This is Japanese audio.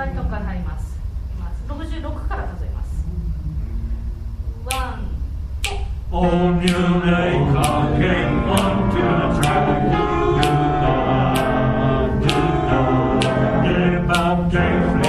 バリトンから入ります。66から数えます。ワン、 All new lake came onto the track. Do not, give up,